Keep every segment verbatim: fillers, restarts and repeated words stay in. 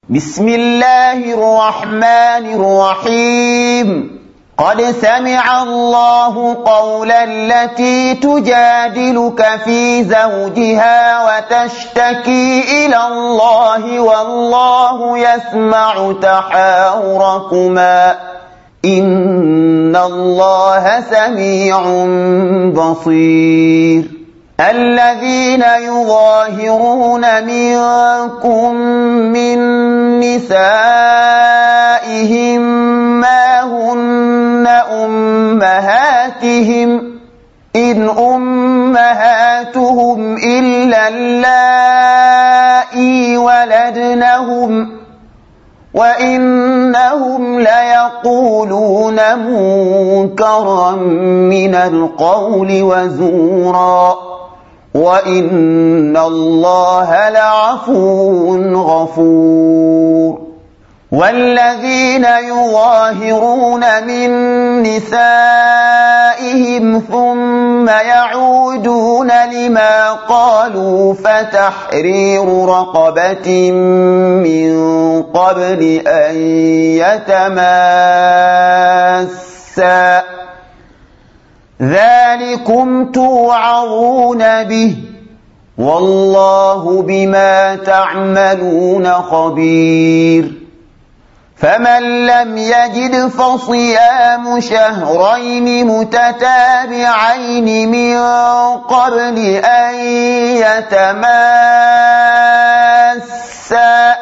بسم الله الرحمن الرحيم قد سمع الله قول التي تجادلك في زوجها وتشتكي إلى الله والله يسمع تحاوركما إن الله سميع بصير الذين يظاهرون منكم من نسائهم ما هن أمهاتهم إن أمهاتهم إلا اللائي ولدنهم وإنهم ليقولون منكرا من القول وزورا وإن الله لعفو غفور والذين يظاهرون من نسائهم ثم يعودون لما قالوا فتحرير رقبة من قبل أن يتماسا ذلكم توعظون به والله بما تعملون خبير فمن لم يجد فصيام شهرين متتابعين من قبل أن يتماسا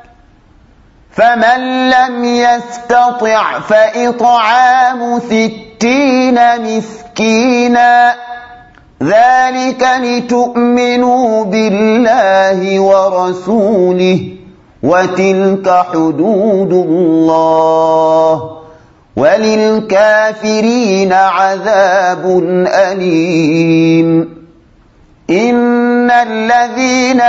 فمن لم يستطع فإطعام ستين مسكينا ذلك لتؤمنوا بالله ورسوله وتلك حدود الله وللكافرين عذاب أليم إن الذين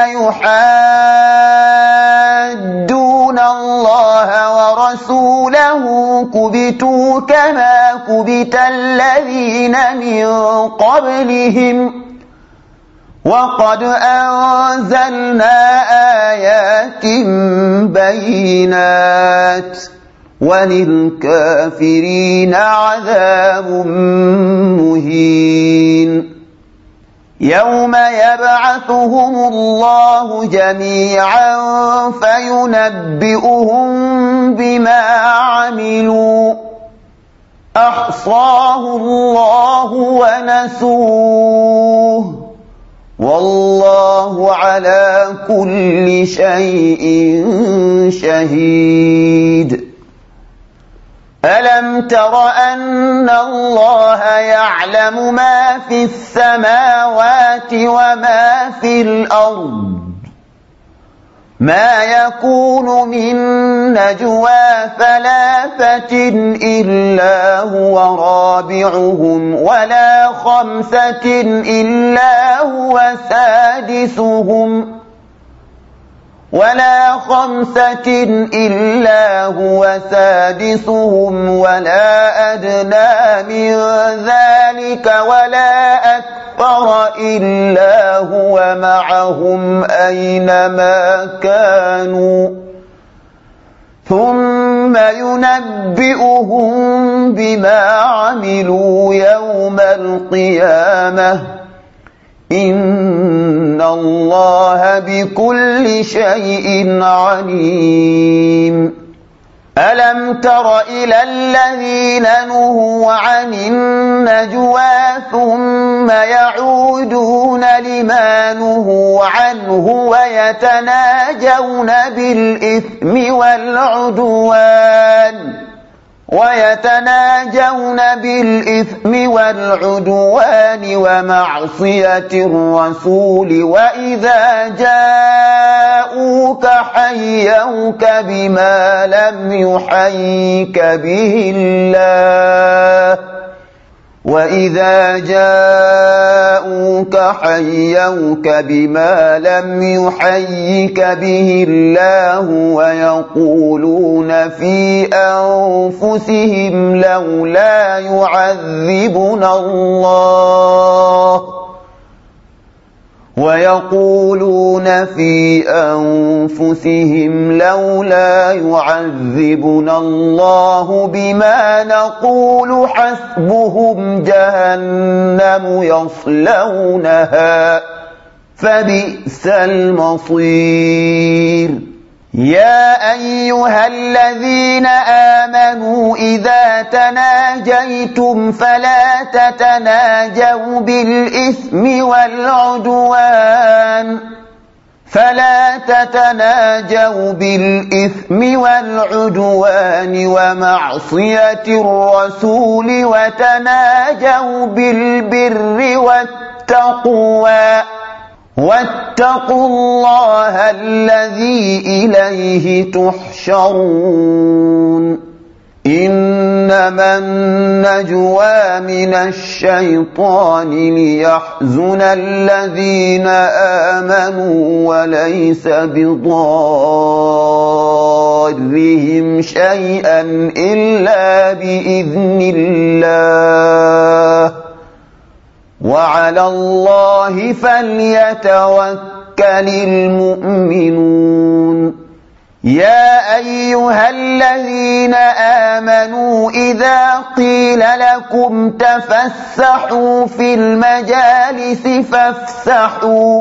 يحادون الله ورسوله كبتوا كما كبت الذين من قبلهم وقد أنزلنا آيات بينات وللكافرين عذاب مهين يوم يبعثهم الله جميعا فينبئهم بما عملوا أحصاه الله ونسوه والله على كل شيء شهيد ألم تر أن الله يعلم ما في السماوات وما في الأرض ما يكون من نجوى ثلاثة إلا هو رابعهم ولا خمسة إلا هو سادسهم ولا خمسة إلا هو سادسهم ولا أدنى من ذلك ولا أكثر إلا هو معهم أينما كانوا ثم ينبئهم بما عملوا يوم القيامة إن الله بكل شيء عليم ألم تر إلى الذين نهوا عن النجوى ثم يعودون لما نهوا عنه ويتناجون بالإثم والعدوان ويتناجون بالإثم والعدوان ومعصية الرسول وإذا جاءوك حيوك بما لم يحيك به الله وإذا جاءوك حيوك بما لم يحيك به الله ويقولون في أنفسهم لولا يعذبنا الله ويقولون في أنفسهم لولا يعذبنا الله بما نقول حسبهم جهنم يصلونها فبئس المصير يا أيها الذين آمنوا إذا تناجيتم فلا تتناجوا بالإثم والعدوان فلا تتناجوا بالإثم والعدوان ومعصية الرسول وتناجوا بالبر والتقوى واتقوا الله الذي إليه تحشرون إنما النجوى من الشيطان ليحزن الذين آمنوا وليس بضارهم شيئا إلا بإذن الله وعلى الله فليتوكل المؤمنون يا أيها الذين آمنوا إذا قيل لكم تفسحوا في المجالس فافسحوا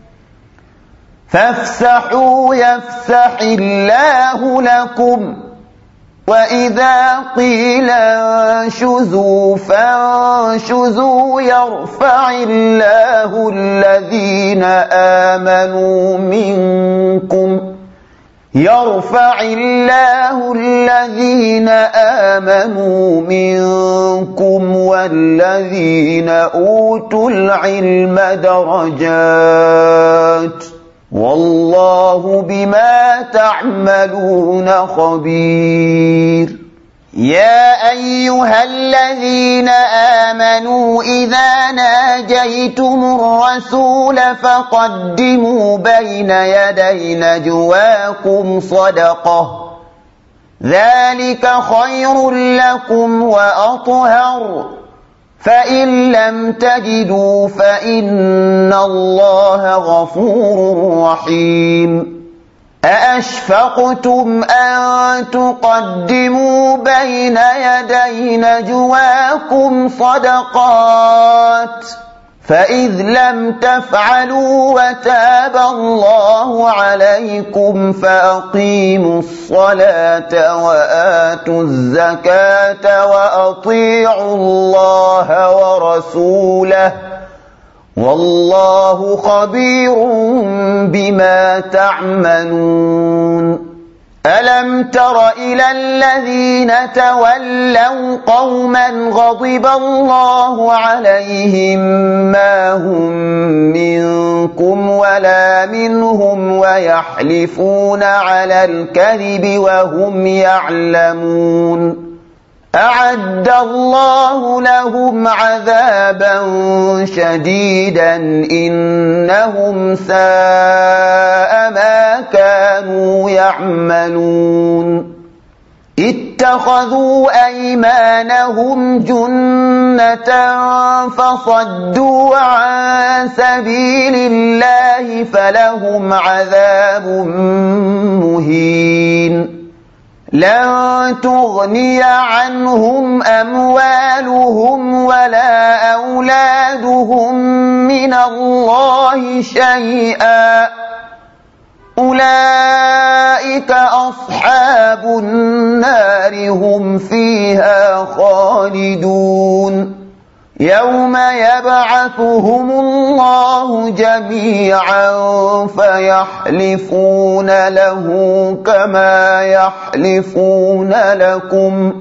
فافسحوا يفسح الله لكم وإذا قيل انشزوا فانشزوا يرفع الله الذين آمنوا منكم يرفع الله الذين آمنوا منكم والذين أوتوا العلم درجات والله بما تعملون خبير يا أيها الذين آمنوا إذا ناجيتم الرسول فقدموا بين يدي نجواكم صدقة ذلك خير لكم وأطهر فإن لم تجدوا فإن الله غفور رحيم أأشفقتم أن تقدموا بين يدي نجواكم صدقات فإذ لم تفعلوا وتاب الله عليكم فأقيموا الصلاة وآتوا الزكاة وأطيعوا الله ورسوله والله خبير بما تعملون ألم تر إلى الذين تولوا قوما غضب الله عليهم ما هم منكم ولا منهم ويحلفون على الكذب وهم يعلمون أعد الله لهم عذابا شديدا إنهم ساء ما كانوا يعملون اتخذوا أيمانهم جنة فصدوا عن سبيل الله فلهم عذاب مهين لن تغني عنهم أموالهم ولا أولادهم من الله شيئا أولئك أصحاب النار هم فيها خالدون يوم يبعثهم الله جميعا فيحلفون له كما يحلفون لكم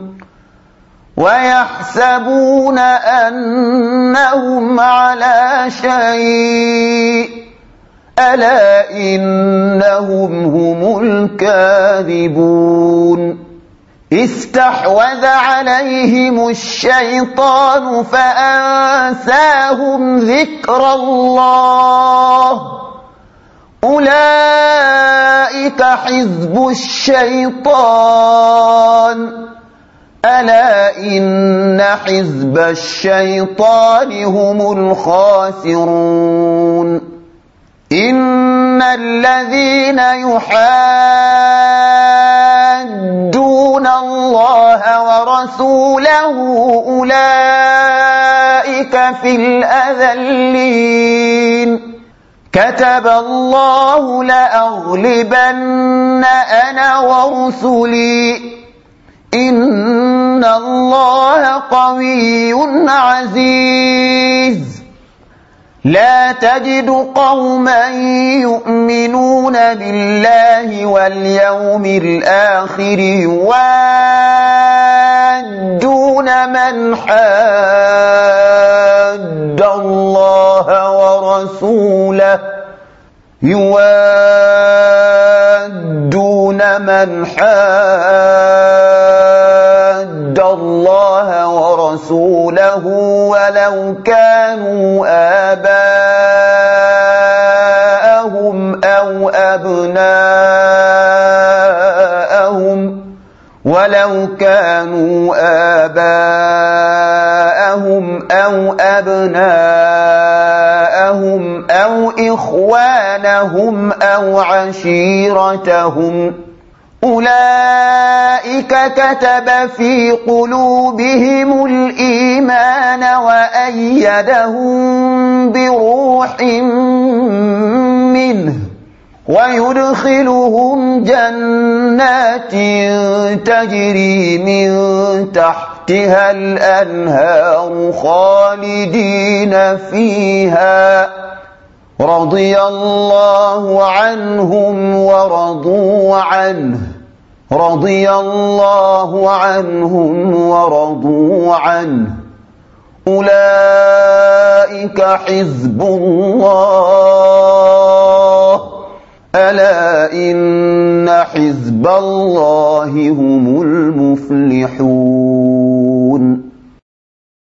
ويحسبون أنهم على شيء ألا إنهم هم الكاذبون استحوذ عليهم الشيطان فأنساهم ذكر الله أولئك حزب الشيطان ألا إن حزب الشيطان هم الخاسرون إن الذين يحادون الله ورسوله أولئك في الأذلين كتب الله لأغلبن أنا ورسلي إن الله قوي عزيز لا تجد قوما يؤمنون بالله واليوم الآخر يوادون من حاد الله ورسوله يوادون من حاد الله ورسوله ولو كانوا آباءهم أو أبناءهم ولو كانوا آباءهم أو أبناءهم أو إخوانهم أو عشيرتهم أولئك كتب في قلوبهم الإيمان وأيدهم بروح منه ويدخلهم جنات تجري من تحتها الأنهار خالدين فيها رضي الله عنهم ورضوا عنه رضي الله عنهم ورضوا عنه أولئك حزب الله ألا إن حزب الله هم المفلحون